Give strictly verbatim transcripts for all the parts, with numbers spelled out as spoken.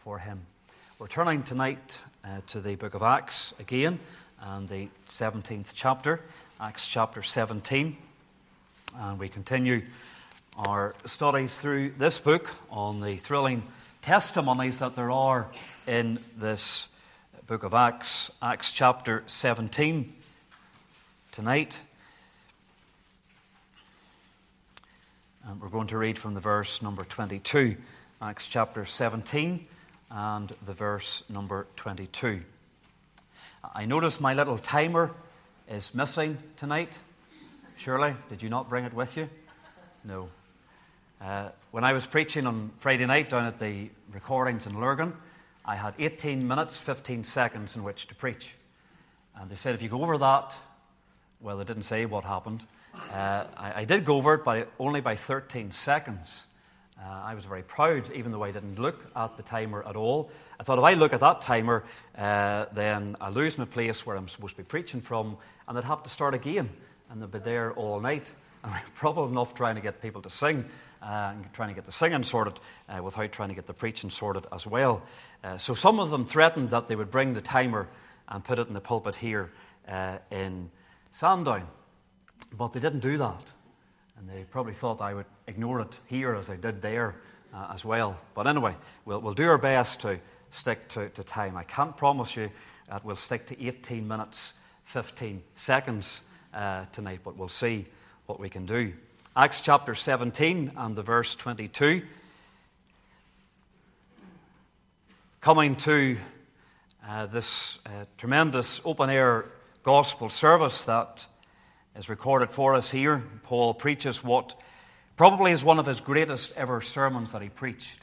for him. We're turning tonight uh, to the book of Acts again, and the seventeenth chapter, Acts chapter seventeen. And we continue our studies through this book on the thrilling testimonies that there are in this book of Acts. Acts chapter seventeen tonight. And we're going to read from the verse number twenty-two. Acts chapter seventeen and the verse number twenty-two. I notice my little timer is missing tonight. Shirley, did you not bring it with you? No. Uh, when I was preaching on Friday night down at the recordings in Lurgan, I had eighteen minutes, fifteen seconds in which to preach. And they said if you go over that, well, they didn't say what happened. Uh, I, I did go over it by only by thirteen seconds. Uh, I was very proud, even though I didn't look at the timer at all. I thought if I look at that timer, uh, then I lose my place where I'm supposed to be preaching from, and I'd have to start again, and they'd be there all night. And I'm probably enough trying to get people to sing, uh, and trying to get the singing sorted, uh, without trying to get the preaching sorted as well. Uh, so some of them threatened that they would bring the timer and put it in the pulpit here uh, in Sandown. But they didn't do that. And they probably thought I would ignore it here as I did there uh, as well. But anyway, we'll, we'll do our best to stick to, to time. I can't promise you that we'll stick to eighteen minutes, fifteen seconds uh, tonight, but we'll see what we can do. Acts chapter seventeen and the verse twenty-two. Coming to uh, this uh, tremendous open-air gospel service that is recorded for us here. Paul preaches what probably is one of his greatest ever sermons that he preached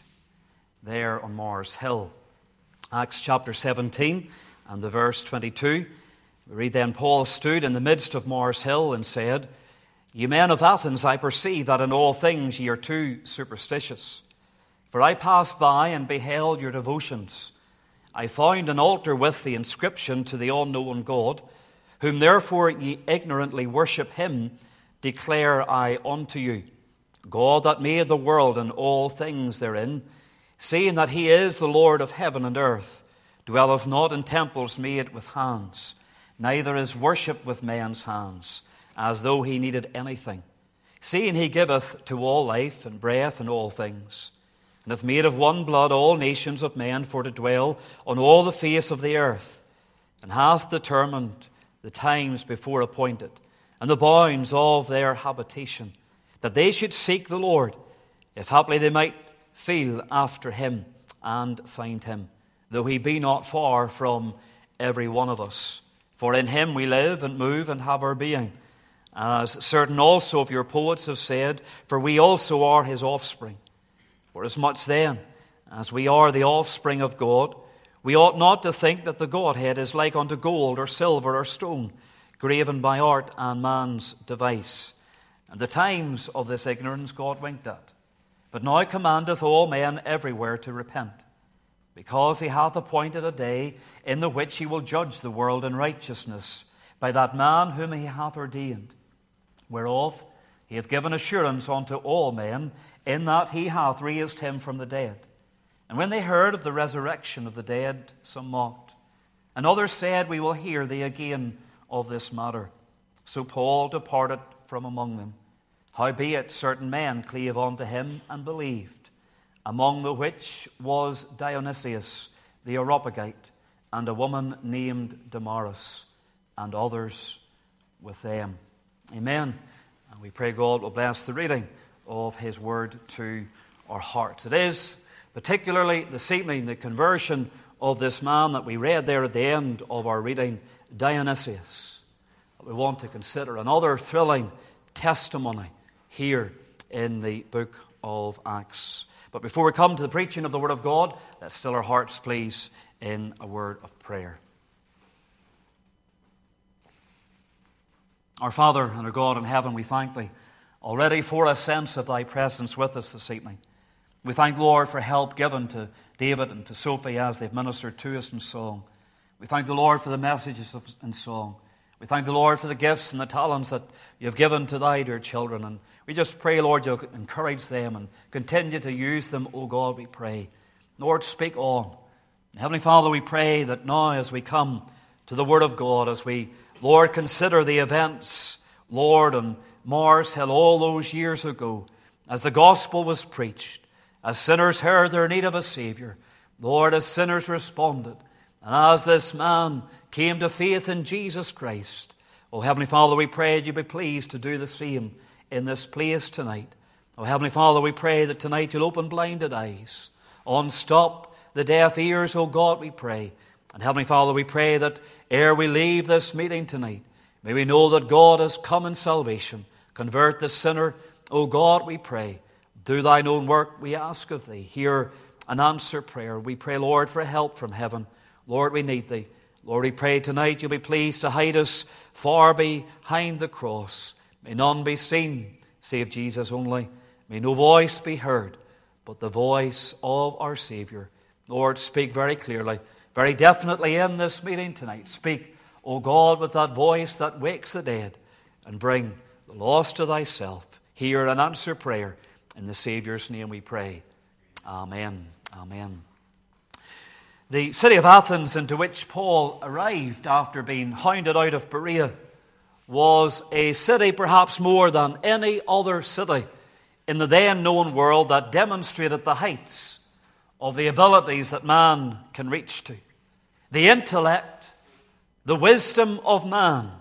there on Mars Hill. Acts chapter seventeen and the verse twenty-two. We read, "Then Paul stood in the midst of Mars Hill and said, Ye men of Athens, I perceive that in all things ye are too superstitious. For I passed by and beheld your devotions. I found an altar with the inscription to the unknown God, whom therefore ye ignorantly worship him, declare I unto you. God that made the world and all things therein, seeing that he is the Lord of heaven and earth, dwelleth not in temples made with hands, neither is worshipped with men's hands, as though he needed anything, seeing he giveth to all life and breath and all things, and hath made of one blood all nations of men for to dwell on all the face of the earth, and hath determined the times before appointed, and the bounds of their habitation, that they should seek the Lord, if haply they might feel after him and find him, though he be not far from every one of us. For in him we live and move and have our being, as certain also of your poets have said, for we also are his offspring. Forasmuch then, as we are the offspring of God, we ought not to think that the Godhead is like unto gold or silver or stone, graven by art and man's device. And the times of this ignorance God winked at, but now commandeth all men everywhere to repent, because he hath appointed a day in the which he will judge the world in righteousness by that man whom he hath ordained, whereof he hath given assurance unto all men, in that he hath raised him from the dead. And when they heard of the resurrection of the dead, some mocked. And others said, We will hear thee again of this matter. So Paul departed from among them. Howbeit certain men cleave unto him and believed, among the which was Dionysius the Areopagite, and a woman named Damaris, and others with them." Amen. And we pray God will bless the reading of his word to our hearts. It is particularly this evening the conversion of this man that we read there at the end of our reading, Dionysius, that we want to consider another thrilling testimony here in the book of Acts. But before we come to the preaching of the Word of God, let's still our hearts, please, in a word of prayer. Our Father and our God in heaven, we thank Thee already for a sense of Thy presence with us this evening. We thank, Lord, for help given to David and to Sophie as they've ministered to us in song. We thank the Lord for the messages in song. We thank the Lord for the gifts and the talents that You've given to Thy dear children. And we just pray, Lord, You'll encourage them and continue to use them, O God, we pray. Lord, speak on. Heavenly Father, we pray that now as we come to the Word of God, as we, Lord, consider the events, Lord, on Mars Hill all those years ago, as the gospel was preached, as sinners heard their need of a Savior, Lord, as sinners responded, and as this man came to faith in Jesus Christ, oh, Heavenly Father, we pray that you be pleased to do the same in this place tonight. Oh, Heavenly Father, we pray that tonight you'll open blinded eyes, unstop the deaf ears, oh God, we pray. And Heavenly Father, we pray that ere we leave this meeting tonight, may we know that God has come in salvation. Convert the sinner, oh God, we pray. Do thine own work, we ask of thee. Hear and answer prayer. We pray, Lord, for help from heaven. Lord, we need thee. Lord, we pray tonight you'll be pleased to hide us far behind the cross. May none be seen save Jesus only. May no voice be heard but the voice of our Savior. Lord, speak very clearly, very definitely in this meeting tonight. Speak, O God, with that voice that wakes the dead, and bring the lost to thyself. Hear and answer prayer. In the Saviour's name we pray. Amen. Amen. The city of Athens, into which Paul arrived after being hounded out of Berea, was a city perhaps more than any other city in the then known world that demonstrated the heights of the abilities that man can reach to. The intellect, the wisdom of man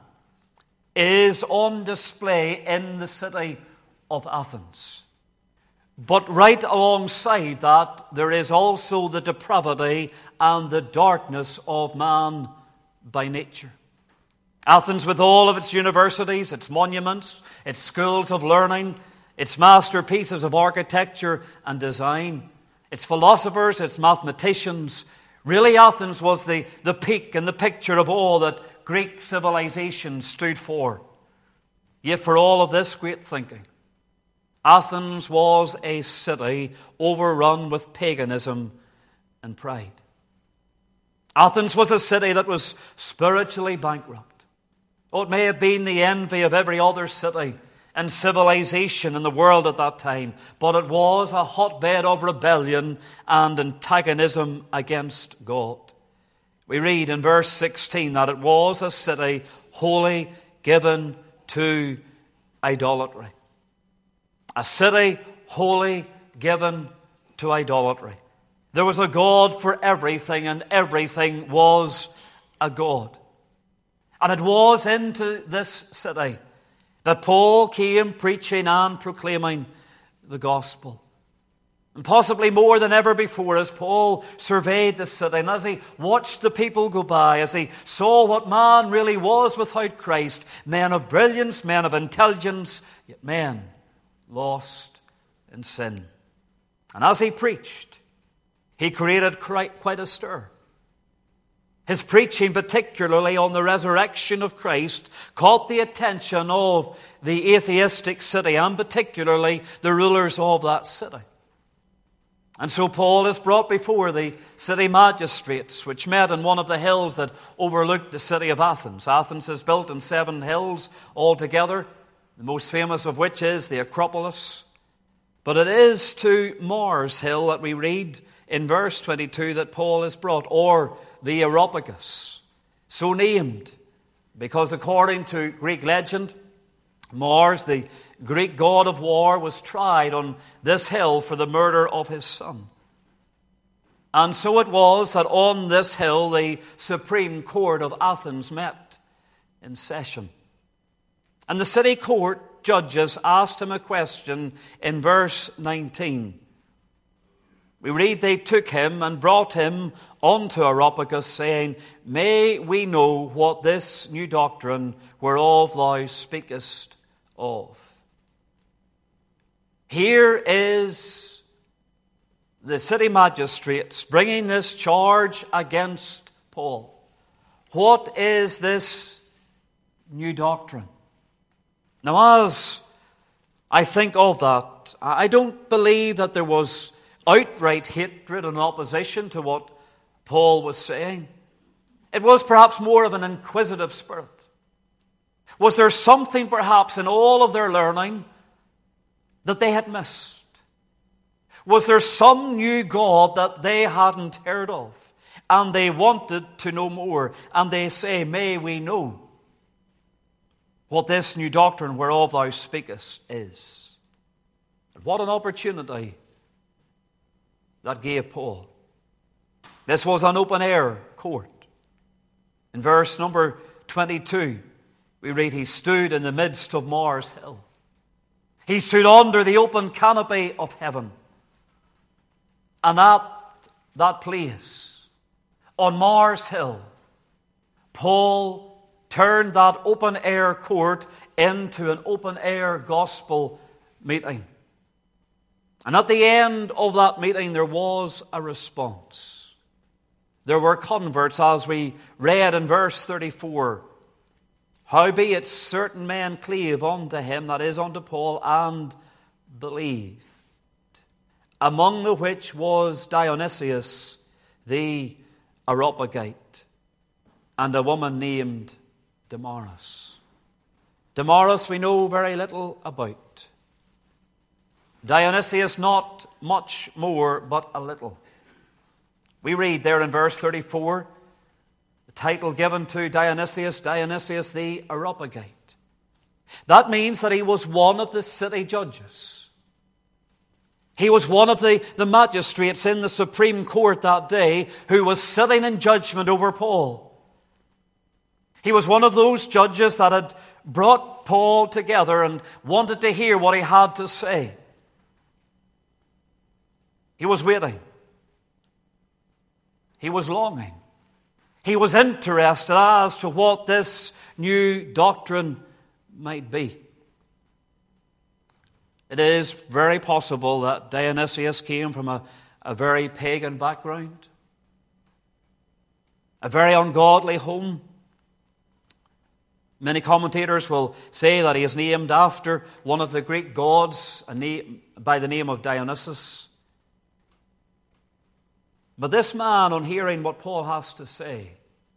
is on display in the city of Athens. But right alongside that, there is also the depravity and the darkness of man by nature. Athens, with all of its universities, its monuments, its schools of learning, its masterpieces of architecture and design, its philosophers, its mathematicians, really Athens was the, the peak and the picture of all that Greek civilization stood for. Yet for all of this great thinking, Athens was a city overrun with paganism and pride. Athens was a city that was spiritually bankrupt. Oh, it may have been the envy of every other city and civilization in the world at that time, but it was a hotbed of rebellion and antagonism against God. We read in verse sixteen that it was a city wholly given to idolatry. A city wholly given to idolatry. There was a God for everything, and everything was a god. And it was into this city that Paul came preaching and proclaiming the gospel. And possibly more than ever before, as Paul surveyed the city, and as he watched the people go by, as he saw what man really was without Christ, men of brilliance, men of intelligence, yet men lost in sin. And as he preached, he created quite a stir. His preaching, particularly on the resurrection of Christ, caught the attention of the atheistic city, and particularly the rulers of that city. And so Paul is brought before the city magistrates, which met on one of the hills that overlooked the city of Athens. Athens is built in seven hills altogether, the most famous of which is the Acropolis. But it is to Mars Hill that we read in verse twenty-two that Paul is brought, or the Areopagus, so named because according to Greek legend, Mars, the Greek god of war, was tried on this hill for the murder of his son. And so it was that on this hill the Supreme Court of Athens met in session. And the city court judges asked him a question in verse nineteen. We read, they took him and brought him unto Areopagus, saying, May we know what this new doctrine whereof thou speakest of. Here is the city magistrates bringing this charge against Paul. What is this new doctrine? Now, as I think of that, I don't believe that there was outright hatred and opposition to what Paul was saying. It was perhaps more of an inquisitive spirit. Was there something perhaps in all of their learning that they had missed? Was there some new God that they hadn't heard of? And they wanted to know more. And they say, may we know what this new doctrine whereof thou speakest is. And what an opportunity that gave Paul. This was an open-air court. In verse number twenty-two, we read, he stood in the midst of Mars Hill. He stood under the open canopy of heaven. And at that place, on Mars Hill, Paul turned that open-air court into an open-air gospel meeting. And at the end of that meeting, there was a response. There were converts, as we read in verse thirty-four. Howbeit certain men cleave unto him, that is, unto Paul, and believed. Among the which was Dionysius the Areopagite, and a woman named Damaris. Damaris we know very little about. Dionysius not much more, but a little. We read there in verse thirty-four, the title given to Dionysius, Dionysius the Areopagite. That means that he was one of the city judges. He was one of the, the magistrates in the Supreme Court that day who was sitting in judgment over Paul. He was one of those judges that had brought Paul together and wanted to hear what he had to say. He was waiting. He was longing. He was interested as to what this new doctrine might be. It is very possible that Dionysius came from a, a very pagan background, a very ungodly home. Many commentators will say that he is named after one of the Greek gods by the name of Dionysus. But this man, on hearing what Paul has to say,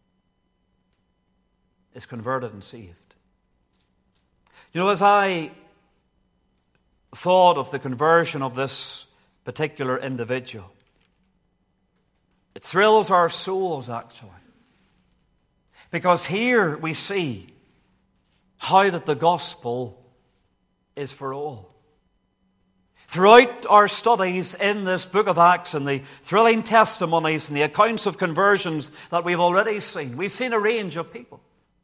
is converted and saved. You know, as I thought of the conversion of this particular individual, it thrills our souls, actually. Because here we see how that the gospel is for all. Throughout our studies in this book of Acts and the thrilling testimonies and the accounts of conversions that we've already seen, we've seen a range of people.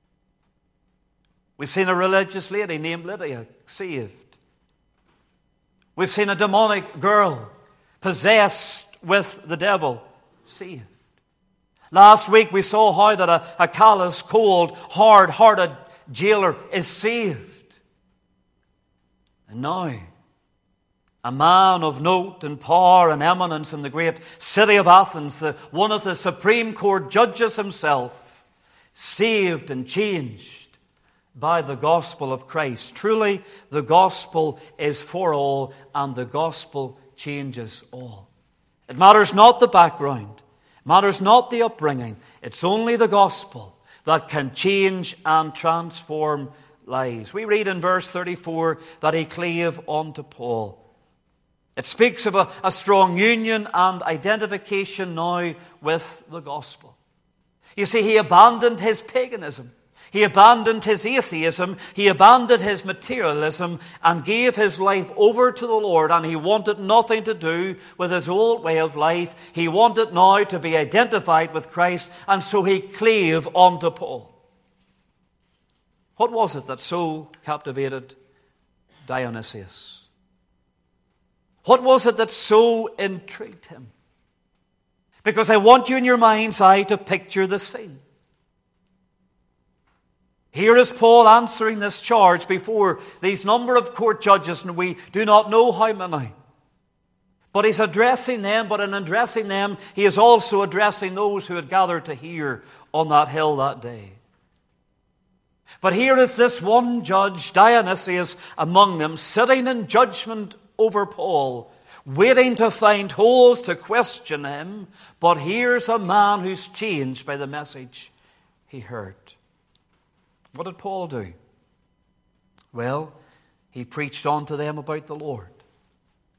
We've seen a religious lady named Lydia saved. We've seen a demonic girl possessed with the devil saved. Last week we saw how that a, a callous, cold, hard-hearted jailer is saved. And now, a man of note and power and eminence in the great city of Athens, the, one of the Supreme Court judges himself, saved and changed by the gospel of Christ. Truly, the gospel is for all, and the gospel changes all. It matters not the background, it matters not the upbringing. It's only the gospel that can change and transform lives. We read in verse thirty-four that he clave unto Paul. It speaks of a, a strong union and identification now with the gospel. You see, he abandoned his paganism. He abandoned his atheism. He abandoned his materialism and gave his life over to the Lord. And he wanted nothing to do with his old way of life. He wanted now to be identified with Christ. And so he clave unto Paul. What was it that so captivated Dionysius? What was it that so intrigued him? Because I want you in your mind's eye to picture the scene. Here is Paul answering this charge before these number of court judges, and we do not know how many. But he's addressing them, but in addressing them, he is also addressing those who had gathered to hear on that hill that day. But here is this one judge, Dionysius, among them, sitting in judgment over Paul, waiting to find holes to question him. But here's a man who's changed by the message he heard. What did Paul do? Well, he preached on to them about the Lord.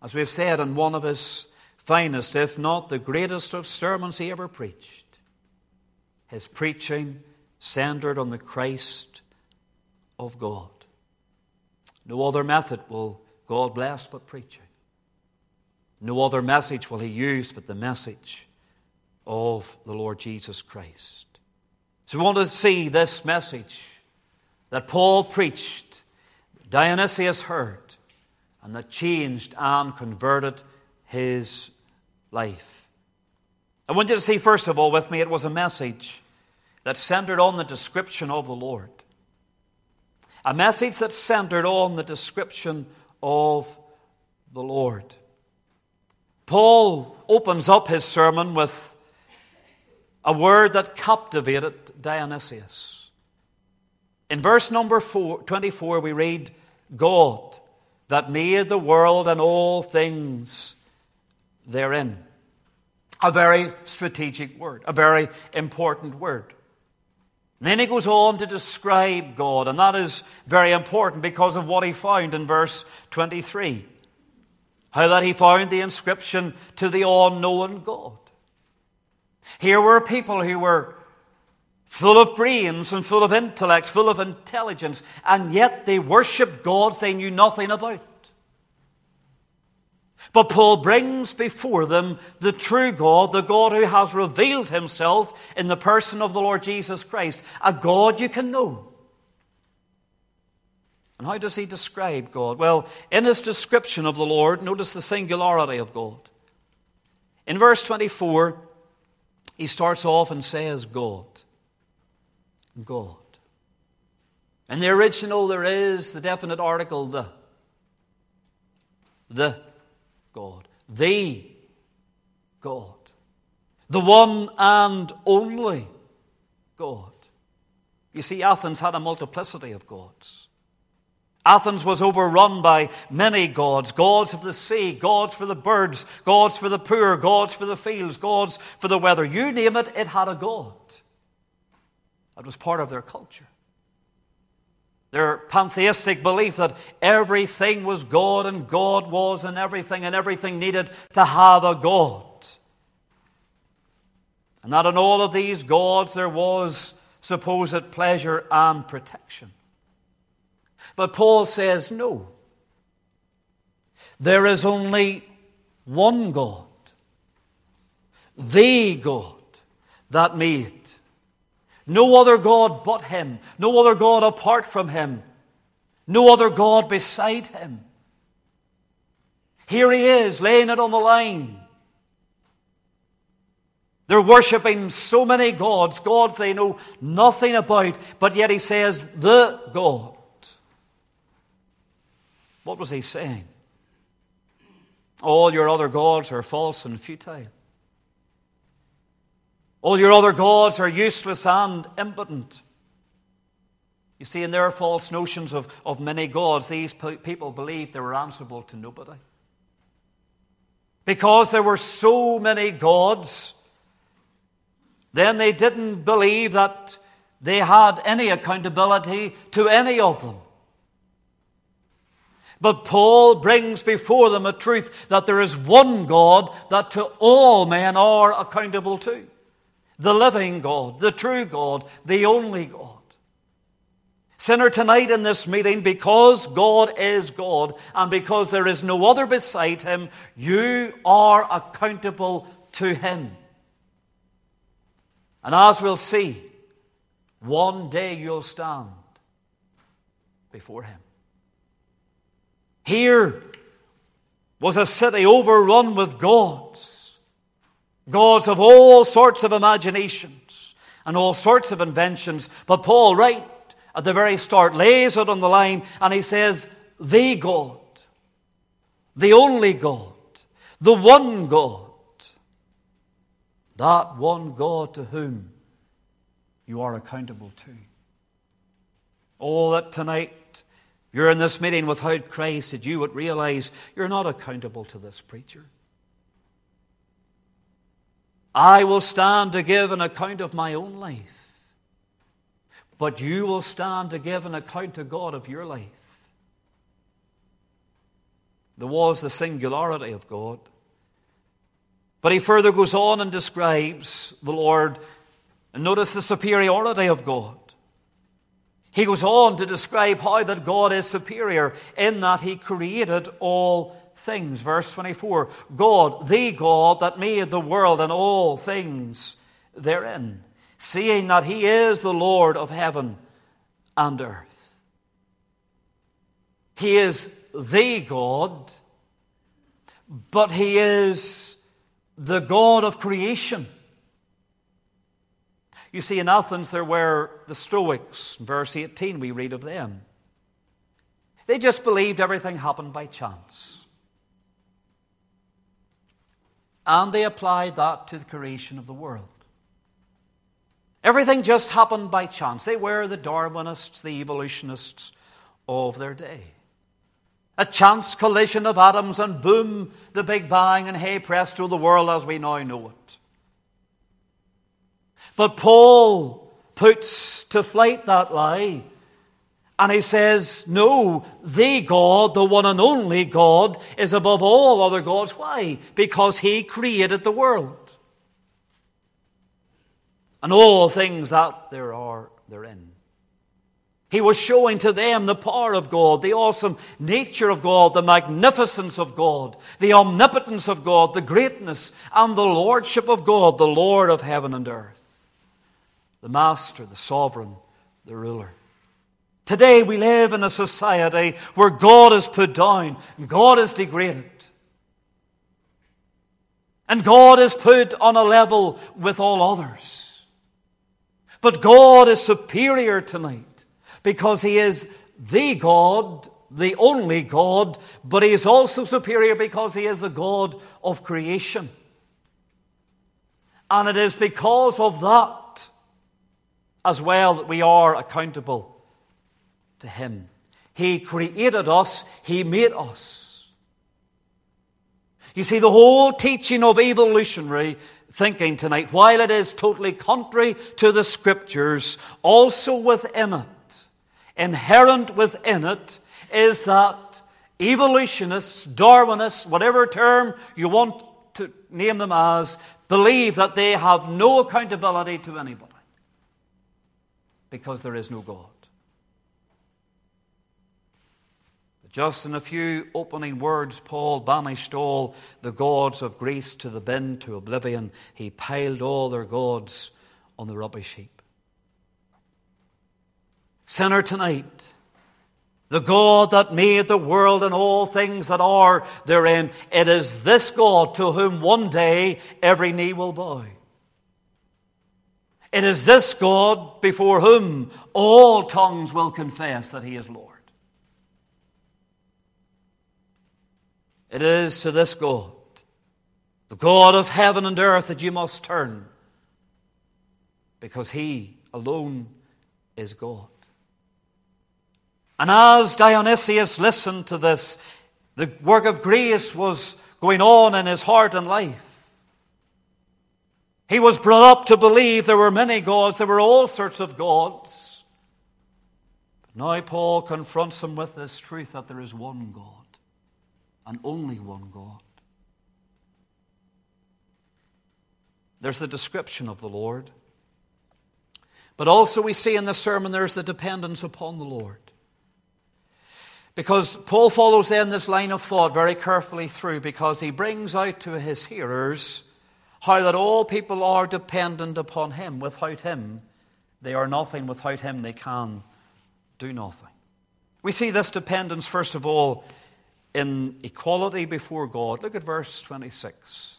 As we've said, in one of his finest, if not the greatest of sermons he ever preached, his preaching centered on the Christ of God. No other method will God bless but preaching. No other message will he use but the message of the Lord Jesus Christ. So we want to see this message that Paul preached, Dionysius heard, and that changed and converted his life. I want you to see, first of all, with me, it was a message that centered on the description of the Lord. A message that centered on the description of the Lord. Paul opens up his sermon with a word that captivated Dionysius. In verse number four, twenty-four, we read, God that made the world and all things therein. A very strategic word, a very important word. And then he goes on to describe God, and that is very important because of what he found in verse twenty-three. How that he found the inscription to the unknown God. Here were people who were full of brains and full of intellect, full of intelligence, and yet they worshipped gods they knew nothing about. But Paul brings before them the true God, the God who has revealed himself in the person of the Lord Jesus Christ, a God you can know. And how does he describe God? Well, in his description of the Lord, notice the singularity of God. In verse twenty-four, he starts off and says, God. God. In the original, there is the definite article, the. The God. The God. The one and only God. You see, Athens had a multiplicity of gods. Athens was overrun by many gods. Gods of the sea, gods for the birds, gods for the poor, gods for the fields, gods for the weather. You name it, it had a god. That was part of their culture. Their pantheistic belief that everything was God and God was in everything and everything needed to have a God. And that in all of these gods there was supposed pleasure and protection. But Paul says no. There is only one God. The God that made. No other God but him. No other God apart from him. No other God beside him. Here he is, laying it on the line. They're worshipping so many gods, gods they know nothing about, but yet he says, the God. What was he saying? All your other gods are false and futile. All your other gods are useless and impotent. You see, in their false notions of, of many gods, these people believed they were answerable to nobody. Because there were so many gods, then they didn't believe that they had any accountability to any of them. But Paul brings before them a truth that there is one God that to all men are accountable to. The living God, the true God, the only God. Sinner, tonight in this meeting, because God is God and because there is no other beside him, you are accountable to him. And as we'll see, one day you'll stand before him. Here was a city overrun with gods. Gods of all sorts of imaginations and all sorts of inventions. But Paul, right at the very start, lays it on the line and he says, the God, the only God, the one God, that one God to whom you are accountable to. Oh, that tonight you're in this meeting without Christ, that you would realize you're not accountable to this preacher. I will stand to give an account of my own life, but you will stand to give an account to God of your life. There was the singularity of God. But he further goes on and describes the Lord, and notice the superiority of God. He goes on to describe how that God is superior in that he created all things. Verse twenty-four, God, the God that made the world and all things therein, seeing that he is the Lord of heaven and earth. He is the God, but he is the God of creation. You see, in Athens there were the Stoics. In verse eighteen we read of them. They just believed everything happened by chance. And they applied that to the creation of the world. Everything just happened by chance. They were the Darwinists, the evolutionists of their day. A chance collision of atoms and boom, the Big Bang, and hey presto, the world as we now know it. But Paul puts to flight that lie, and he says, no, the God, the one and only God, is above all other gods. Why? Because he created the world and all things that there are therein. He was showing to them the power of God, the awesome nature of God, the magnificence of God, the omnipotence of God, the greatness and the lordship of God, the Lord of heaven and earth, the master, the sovereign, the ruler. Today we live in a society where God is put down, God is degraded, and God is put on a level with all others. But God is superior tonight, because he is the God, the only God, but he is also superior because he is the God of creation. And it is because of that as well that we are accountable to him. He created us, he made us. You see, the whole teaching of evolutionary thinking tonight, while it is totally contrary to the Scriptures, also within it, inherent within it, is that evolutionists, Darwinists, whatever term you want to name them as, believe that they have no accountability to anybody because there is no God. But just in a few opening words, Paul banished all the gods of Greece to the bin, to oblivion. He piled all their gods on the rubbish heap. Sinner, tonight, the God that made the world and all things that are therein, it is this God to whom one day every knee will bow. It is this God before whom all tongues will confess that he is Lord. It is to this God, the God of heaven and earth, that you must turn, because he alone is God. And as Dionysius listened to this, the work of grace was going on in his heart and life. He was brought up to believe there were many gods, there were all sorts of gods. But now Paul confronts him with this truth that there is one God, and only one God. There's the description of the Lord. But also we see in this sermon there's the dependence upon the Lord. Because Paul follows then this line of thought very carefully through, because he brings out to his hearers how that all people are dependent upon him. Without him, they are nothing. Without him, they can do nothing. We see this dependence, first of all, in equality before God. Look at verse twenty-six.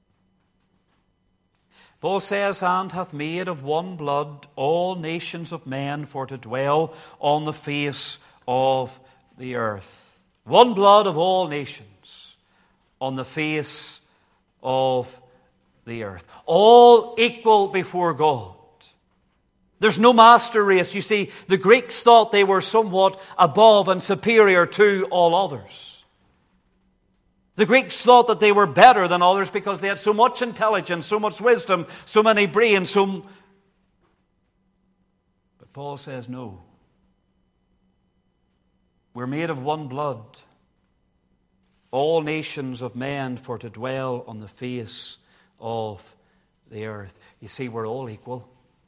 Paul says, and hath made of one blood all nations of men for to dwell on the face of the earth. One blood of all nations on the face of the earth. All equal before God. There's no master race. You see, the Greeks thought they were somewhat above and superior to all others. The Greeks thought that they were better than others because they had so much intelligence, so much wisdom, so many brains, so... But Paul says no. We're made of one blood. all nations of men for to dwell on the face of the earth. You see, we're all equal.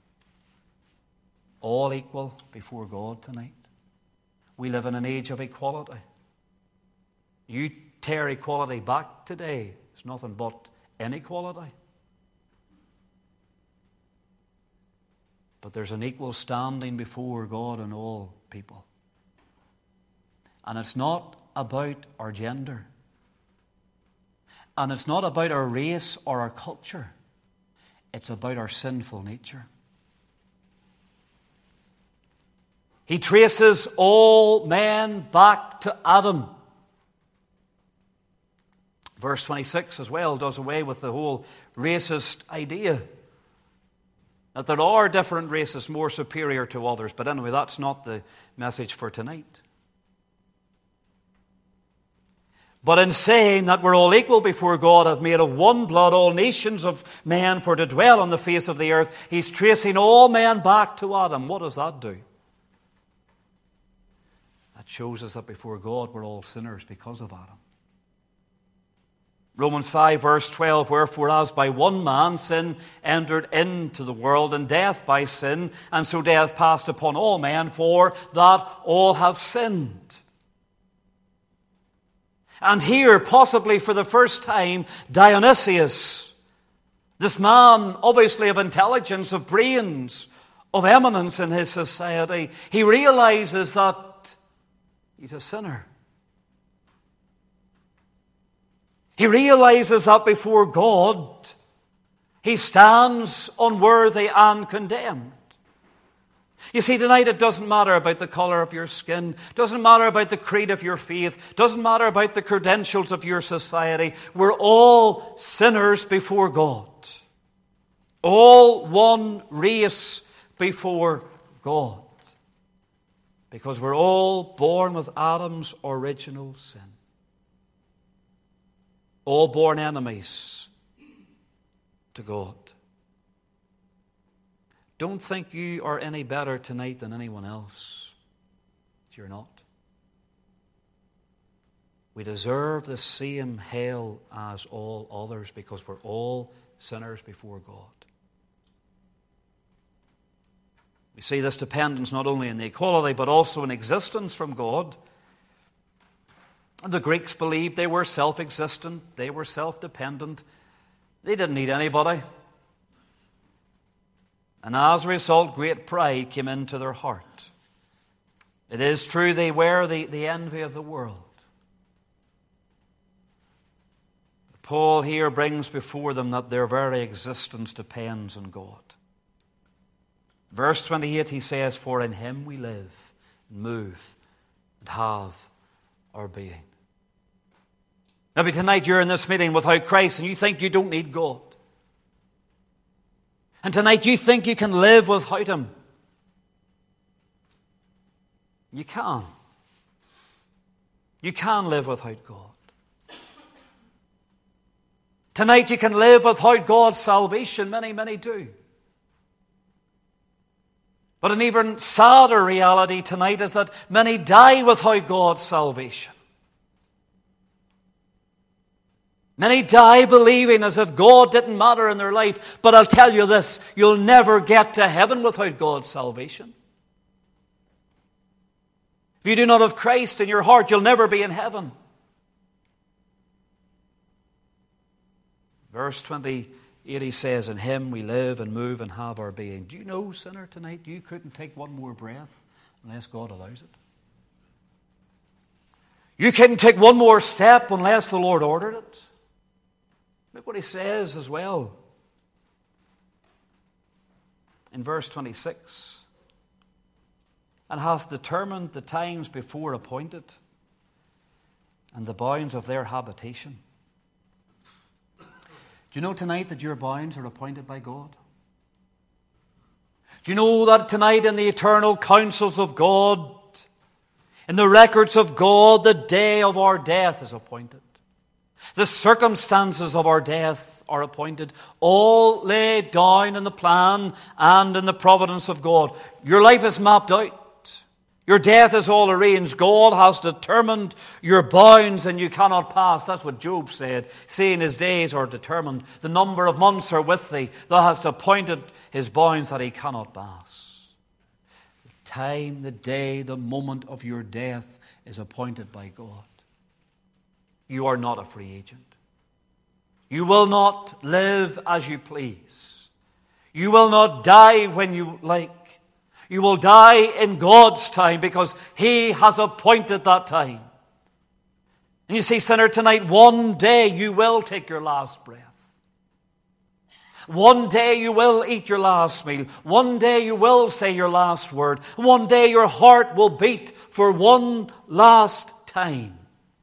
All equal before God tonight. We live in an age of equality. You tear equality back today, it's nothing but inequality. But there's an equal standing before God and all people. And it's not about our gender. And it's not about our race or our culture. It's about our sinful nature. He traces all men back to Adam. Verse twenty-six as well does away with the whole racist idea. That there are different races more superior to others. But anyway, that's not the message for tonight. But in saying that we're all equal before God, hath made of one blood all nations of men for to dwell on the face of the earth, he's tracing all men back to Adam. What does that do? That shows us that before God we're all sinners because of Adam. Romans five verse twelve, wherefore as by one man sin entered into the world, and death by sin, and so death passed upon all men, for that all have sinned. And here, possibly for the first time, Dionysius, this man obviously of intelligence, of brains, of eminence in his society, he realizes that he's a sinner. He realizes that before God, he stands unworthy and condemned. You see, tonight it doesn't matter about the color of your skin, doesn't matter about the creed of your faith, doesn't matter about the credentials of your society. We're all sinners before God. All one race before God. Because we're all born with Adam's original sin. All born enemies to God. Don't think you are any better tonight than anyone else. You're not. We deserve the same hell as all others because we're all sinners before God. We see this dependence not only in the equality but also in existence from God. The Greeks believed they were self-existent, they were self-dependent, they didn't need anybody. And as a result, great pride came into their heart. It is true they were the, the envy of the world. Paul here brings before them that their very existence depends on God. Verse twenty-eight, he says, for in him we live, and move, and have our being. Maybe tonight you're in this meeting without Christ and you think you don't need God. And tonight you think you can live without Him. You can. You can live without God. Tonight you can live without God's salvation. Many, many do. But an even sadder reality tonight is that many die without God's salvation. Many die believing as if God didn't matter in their life. But I'll tell you this, you'll never get to heaven without God's salvation. If you do not have Christ in your heart, you'll never be in heaven. Verse twenty-eight, he says, in him we live and move and have our being. Do you know, sinner, tonight you couldn't take one more breath unless God allows it? You couldn't take one more step unless the Lord ordered it. Look what he says as well. In verse twenty-six. And hath determined the times before appointed, and the bounds of their habitation. Do you know tonight that your bounds are appointed by God? Do you know that tonight in the eternal counsels of God, in the records of God, the day of our death is appointed? The circumstances of our death are appointed, all laid down in the plan and in the providence of God. Your life is mapped out. Your death is all arranged. God has determined your bounds and you cannot pass. That's what Job said. Seeing his days are determined. The number of months are with thee. Thou hast appointed his bounds that he cannot pass. The time, the day, the moment of your death is appointed by God. You are not a free agent. You will not live as you please. You will not die when you like. You will die in God's time because He has appointed that time. And you see, sinner, tonight, one day you will take your last breath. One day you will eat your last meal. One day you will say your last word. One day your heart will beat for one last time.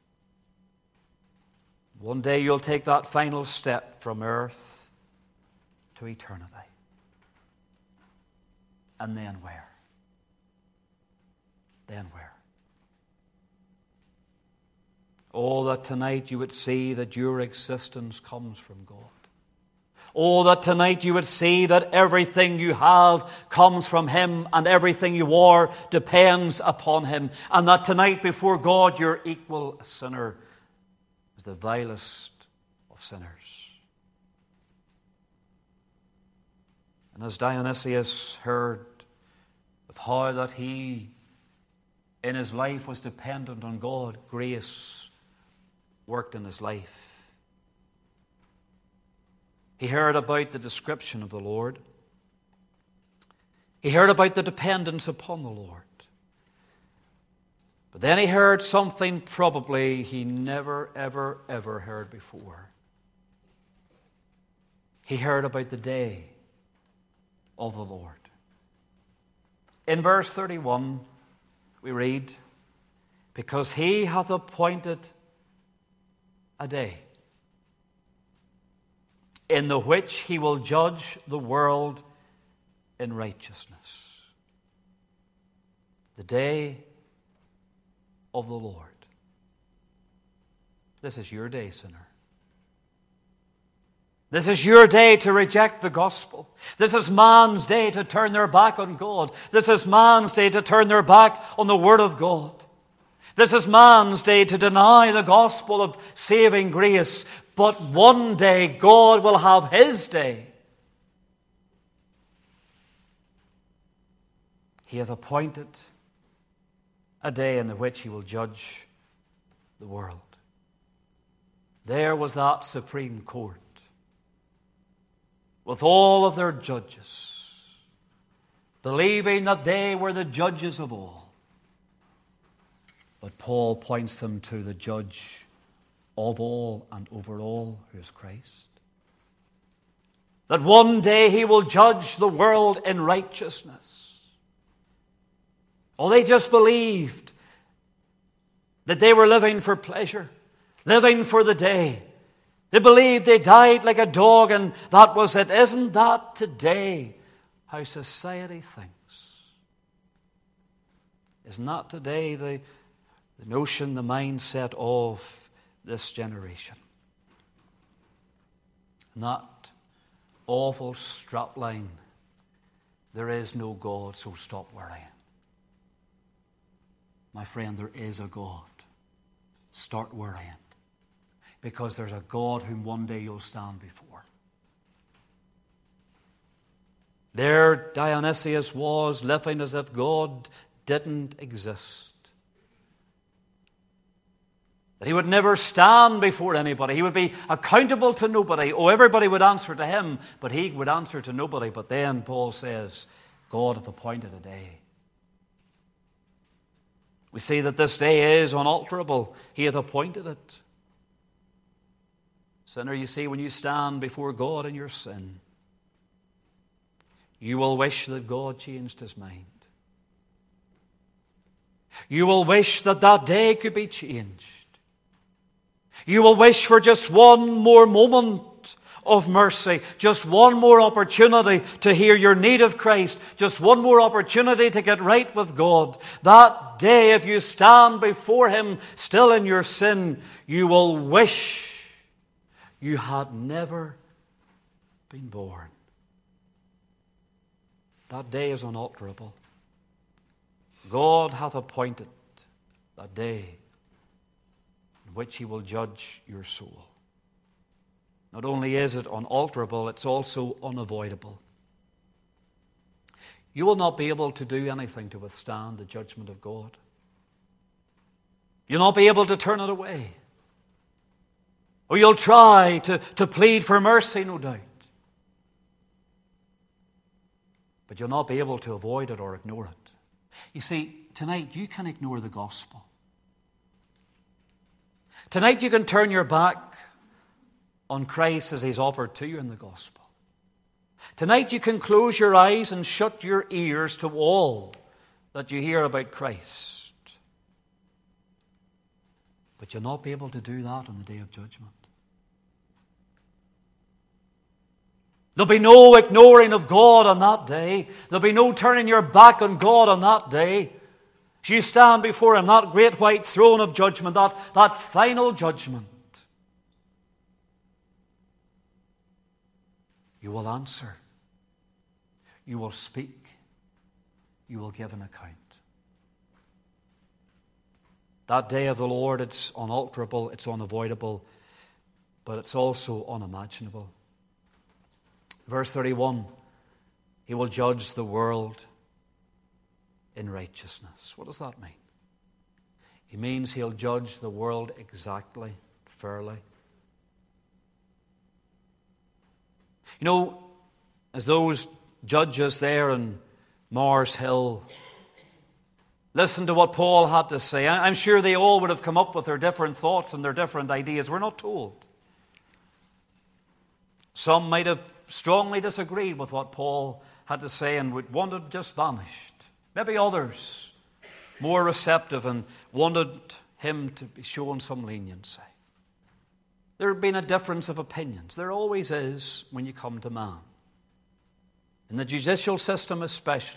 One day you'll take that final step from earth to eternity. And then where? Then where? Oh, that tonight you would see that your existence comes from God. Oh, that tonight you would see that everything you have comes from Him and everything you are depends upon Him. And that tonight before God you're equal a sinner as the vilest of sinners. And as Dionysius heard of how that he in his life was dependent on God, grace worked in his life. He heard about the description of the Lord. He heard about the dependence upon the Lord. But then he heard something probably he never, ever, ever heard before. He heard about the day of the Lord. In verse thirty-one, we read, because He hath appointed a day in the which He will judge the world in righteousness. The day of the Lord. This is your day, sinner. This is your day to reject the gospel. This is man's day to turn their back on God. This is man's day to turn their back on the Word of God. This is man's day to deny the gospel of saving grace. But one day God will have His day. He hath appointed a day in the which He will judge the world. There was that Supreme Court, with all of their judges, believing that they were the judges of all. But Paul points them to the judge of all and over all, who is Christ. That one day He will judge the world in righteousness. Oh, they just believed that they were living for pleasure, living for the day. They believed they died like a dog and that was it. Isn't that today how society thinks? Isn't that today the, the notion, the mindset of this generation? And that awful strapline, there is no God, so stop worrying. My friend, there is a God. Start worrying. Because there's a God whom one day you'll stand before. There Dionysius was, living as if God didn't exist. That he would never stand before anybody. He would be accountable to nobody. Oh, everybody would answer to him, but he would answer to nobody. But then Paul says, God hath appointed a day. We see that this day is unalterable. He hath appointed it. Sinner, you see, when you stand before God in your sin, you will wish that God changed His mind. You will wish that that day could be changed. You will wish for just one more moment of mercy, just one more opportunity to hear your need of Christ, just one more opportunity to get right with God. That day, if you stand before Him still in your sin, you will wish you had never been born. That day is unalterable. God hath appointed that day in which he will judge your soul. Not only is it unalterable, it's also unavoidable. You will not be able to do anything to withstand the judgment of God. You'll not be able to turn it away. Or you'll try to, to plead for mercy, no doubt. But you'll not be able to avoid it or ignore it. You see, tonight you can ignore the gospel. Tonight you can turn your back on Christ as he's offered to you in the gospel. Tonight you can close your eyes and shut your ears to all that you hear about Christ. But you'll not be able to do that on the day of judgment. There'll be no ignoring of God on that day. There'll be no turning your back on God on that day. As you stand before him, that great white throne of judgment, that, that final judgment, you will answer. You will speak. You will give an account. That day of the Lord, it's unalterable, it's unavoidable, but it's also unimaginable. Verse thirty-one, he will judge the world in righteousness. What does that mean? He means he'll judge the world exactly, fairly. You know, as those judges there in Mars Hill listened to what Paul had to say, I'm sure they all would have come up with their different thoughts and their different ideas. We're not told. Some might have strongly disagreed with what Paul had to say and would wanted just banished. Maybe others, more receptive and wanted him to be shown some leniency. There had been a difference of opinions. There always is when you come to man. In the judicial system especially.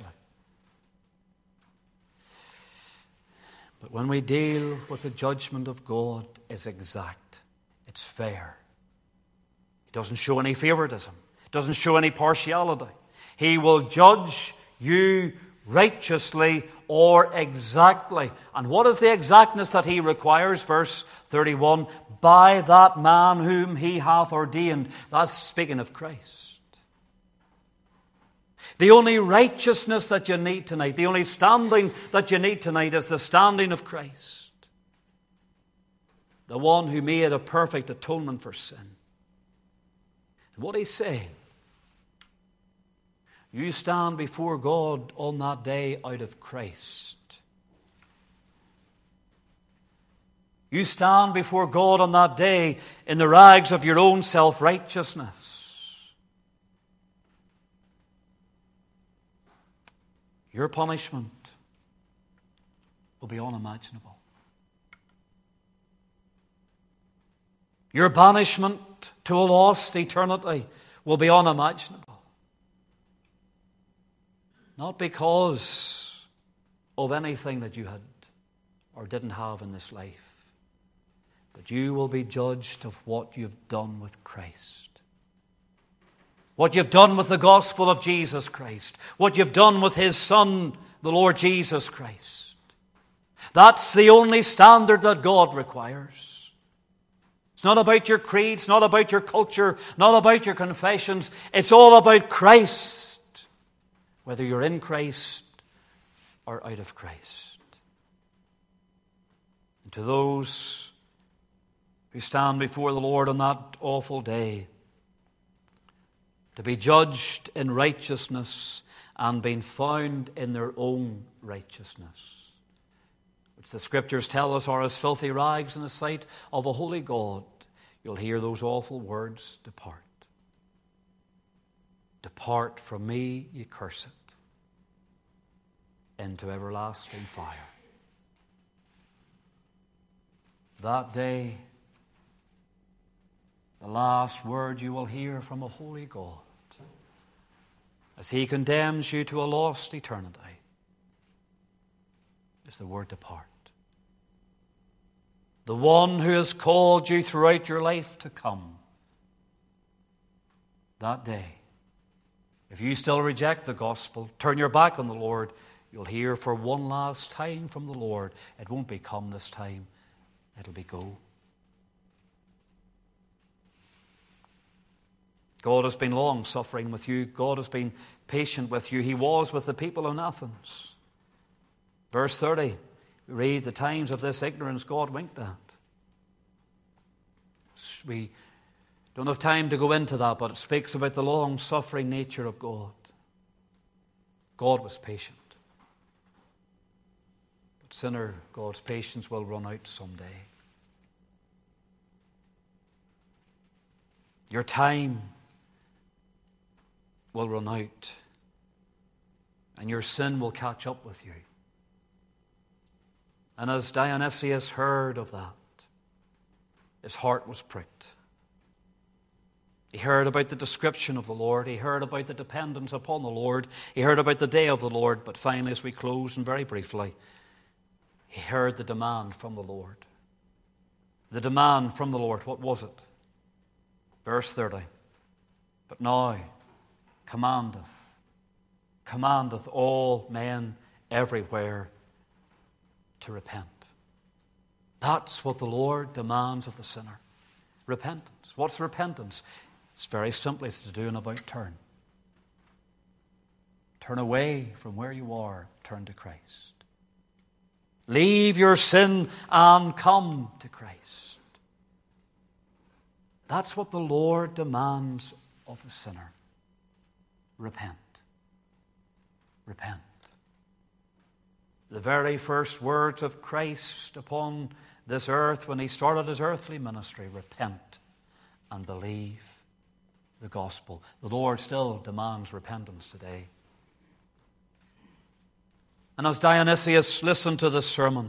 But when we deal with the judgment of God, it's exact. It's fair. It doesn't show any favoritism. It doesn't show any partiality. He will judge you righteously or exactly. And what is the exactness that he requires? Verse thirty-one, by that man whom he hath ordained. That's speaking of Christ. The only righteousness that you need tonight, the only standing that you need tonight is the standing of Christ. The one who made a perfect atonement for sin. And what he's saying, you stand before God on that day out of Christ. You stand before God on that day in the rags of your own self-righteousness. Your punishment will be unimaginable. Your banishment to a lost eternity will be unimaginable. Not because of anything that you had or didn't have in this life, but you will be judged of what you've done with Christ. What you've done with the gospel of Jesus Christ. What you've done with his Son, the Lord Jesus Christ. That's the only standard that God requires. It's not about your creed, it's not about your culture, not about your confessions. It's all about Christ. Whether you're in Christ or out of Christ. And to those who stand before the Lord on that awful day, to be judged in righteousness and being found in their own righteousness, which the Scriptures tell us are as filthy rags in the sight of a holy God, you'll hear those awful words, depart. Depart from me, ye cursed, into everlasting fire. That day, the last word you will hear from a holy God, as he condemns you to a lost eternity, is the word depart. The one who has called you throughout your life to come. That day, if you still reject the gospel, turn your back on the Lord, you'll hear for one last time from the Lord. It won't be come this time. It'll be go. God has been long suffering with you. God has been patient with you. He was with the people in Athens. Verse thirty, we read, the times of this ignorance God winked at. We don't have time to go into that, but it speaks about the long-suffering nature of God. God was patient. But sinner, God's patience will run out someday. Your time will run out, and your sin will catch up with you. And as Dionysius heard of that, his heart was pricked. He heard about the description of the Lord. He heard about the dependence upon the Lord. He heard about the day of the Lord. But finally, as we close, and very briefly, he heard the demand from the Lord. The demand from the Lord, what was it? Verse thirty, but now commandeth, commandeth all men everywhere to repent. That's what the Lord demands of the sinner. Repentance. What's repentance? It's very simply, it's to do an about turn. Turn away from where you are, turn to Christ. Leave your sin and come to Christ. That's what the Lord demands of the sinner. Repent. Repent. The very first words of Christ upon this earth when he started his earthly ministry, repent and believe the gospel. The Lord still demands repentance today. And as Dionysius listened to this sermon,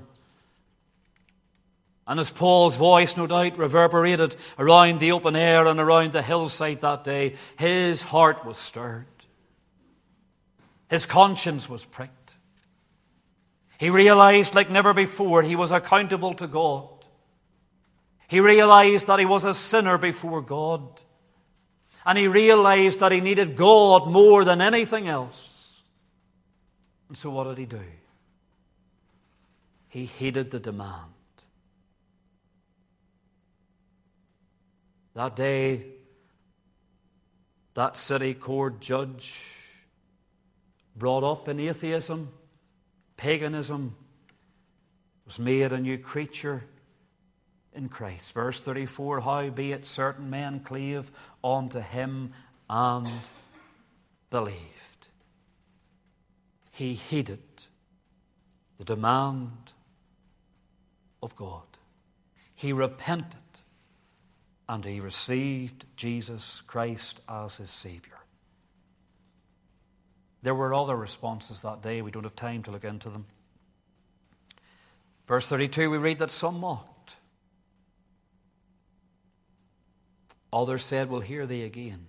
and as Paul's voice no doubt reverberated around the open air and around the hillside that day, his heart was stirred. His conscience was pricked. He realized like never before he was accountable to God. He realized that he was a sinner before God. And he realized that he needed God more than anything else. And so what did he do? He heeded the demand. That day, that city court judge, brought up in atheism, paganism, was made a new creature in Christ. Verse thirty-four, howbeit certain men cleave unto him and believed. He heeded the demand of God. He repented and he received Jesus Christ as his Savior. There were other responses that day. We don't have time to look into them. Verse thirty-two, we read that some mocked. Others said, we'll hear thee again.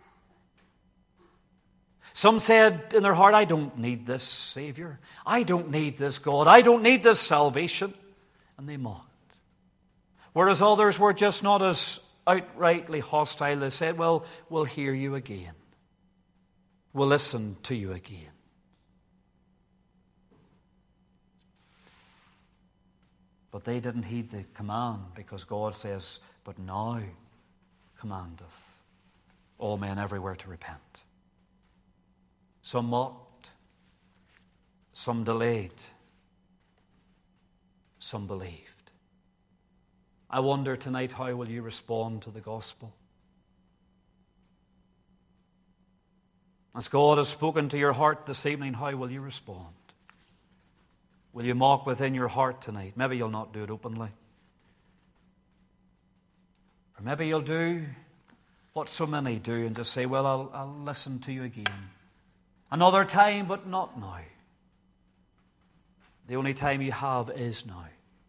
Some said in their heart, I don't need this Savior. I don't need this God. I don't need this salvation. And they mocked. Whereas others were just not as outrightly hostile. They said, well, we'll hear you again. We'll listen to you again. But they didn't heed the command, because God says, but now commandeth all men everywhere to repent. Some mocked, some delayed, some believed. I wonder tonight, how will you respond to the gospel? As God has spoken to your heart this evening, how will you respond? Will you mock within your heart tonight? Maybe you'll not do it openly. Or maybe you'll do what so many do and just say, well, I'll, I'll listen to you again. Another time, but not now. The only time you have is now.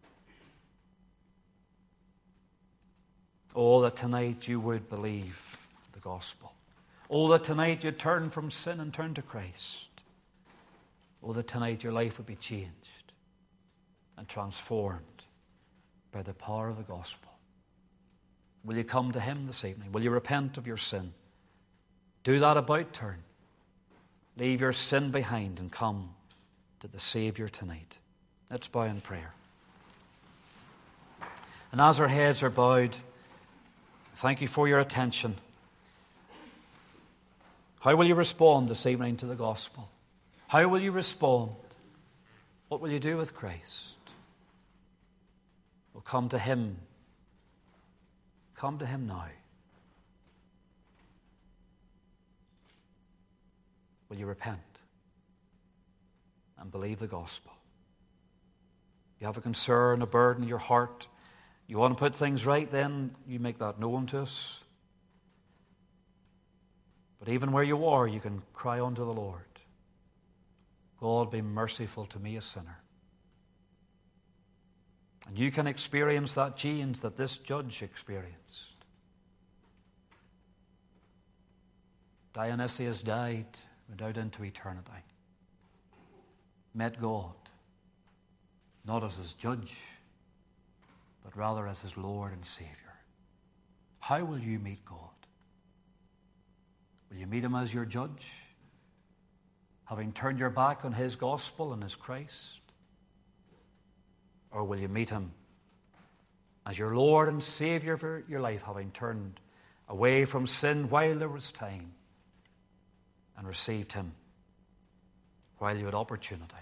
Oh, that tonight you would believe the gospel. Oh, that tonight you'd turn from sin and turn to Christ. Oh, that tonight your life would be changed and transformed by the power of the gospel. Will you come to him this evening? Will you repent of your sin? Do that about turn. Leave your sin behind and come to the Saviour tonight. Let's bow in prayer. And as our heads are bowed, thank you for your attention. How will you respond this evening to the gospel? How will you respond? What will you do with Christ? Well, come to him. Come to him now. Will you repent and believe the gospel? You have a concern, a burden in your heart. You want to put things right, then you make that known to us. But even where you are, you can cry unto the Lord, God, be merciful to me, a sinner. And you can experience that change that this judge experienced. Dionysius died, went out into eternity, met God, not as his judge, but rather as his Lord and Savior. How will you meet God? Will you meet him as your judge, having turned your back on his gospel and his Christ? Or will you meet him as your Lord and Savior for your life, having turned away from sin while there was time and received him while you had opportunity?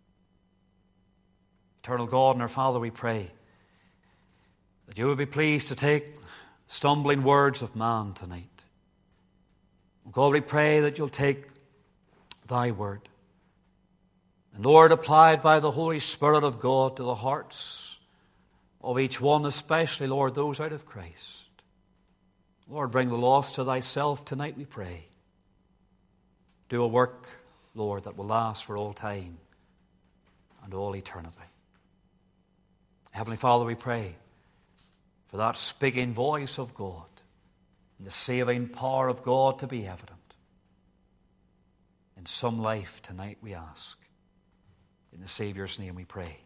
Eternal God and our Father, we pray that you would be pleased to take stumbling words of man tonight. God, we pray that you'll take thy word and, Lord, applied by the Holy Spirit of God to the hearts of each one, especially, Lord, those out of Christ. Lord, bring the lost to thyself tonight, we pray. Do a work, Lord, that will last for all time and all eternity. Heavenly Father, we pray for that speaking voice of God and the saving power of God to be evident in some life tonight, we ask. In the Saviour's name we pray.